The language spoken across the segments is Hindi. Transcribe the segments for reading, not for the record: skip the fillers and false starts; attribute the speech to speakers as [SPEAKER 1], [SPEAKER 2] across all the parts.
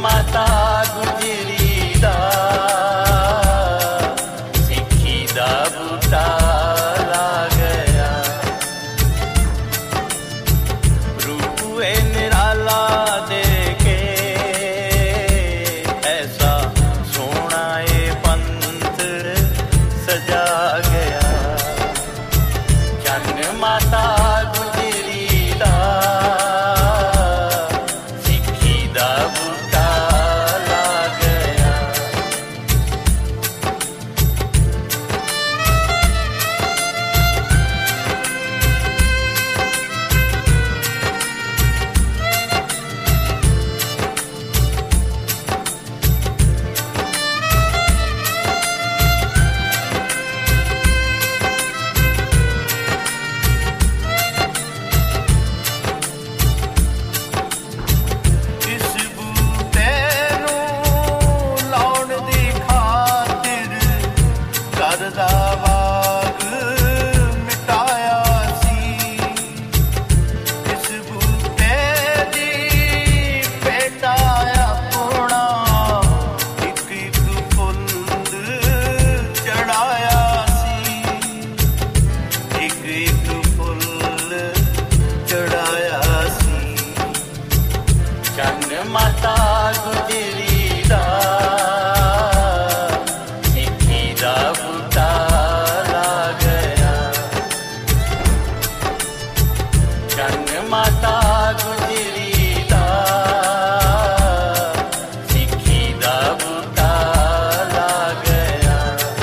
[SPEAKER 1] माता गुजरी दा सिक्खी दा बूटा ला गया। रूप ए निराला दे के ऐसा सोना ए पंथ सजा गया। जन माता गुजरी दा सिक्खी दा बूटा ला गया। माता गुजरी दा सिक्खी दा बूटा ला गया। जन माता गुजरी दा सिक्खी दा बूटा ला गया।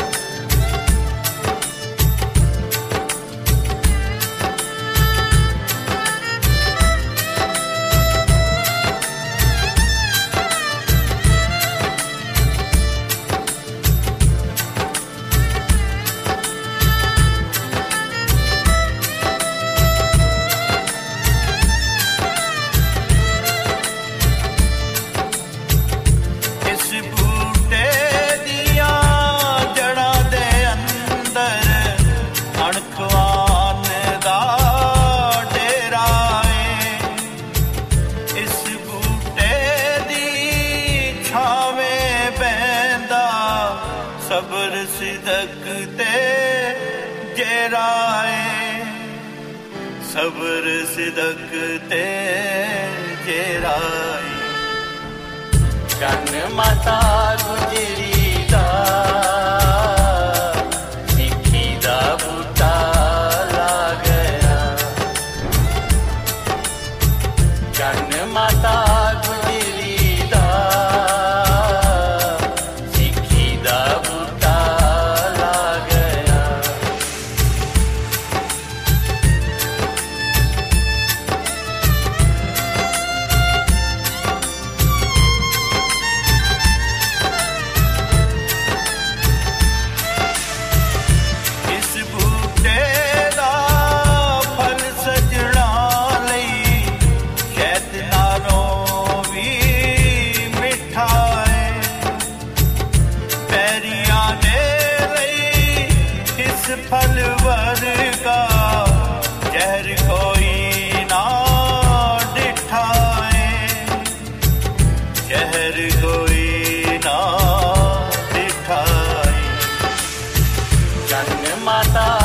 [SPEAKER 1] सबर सिदक ते जेराए, सबर सिदक ते जेराए। जन माता गुजरी दा सिक्खी दा बूटा ला गया। जन माता गुजरी दा सिक्खी दा बूटा ला गया। इस बूटे दा फल सजणा लई शहद नालों भी मिठा है। पैरियां दे लई इस फल वर्गा जहर कोई ना डिठा है। जहर कोई ना डिठा है। जन माता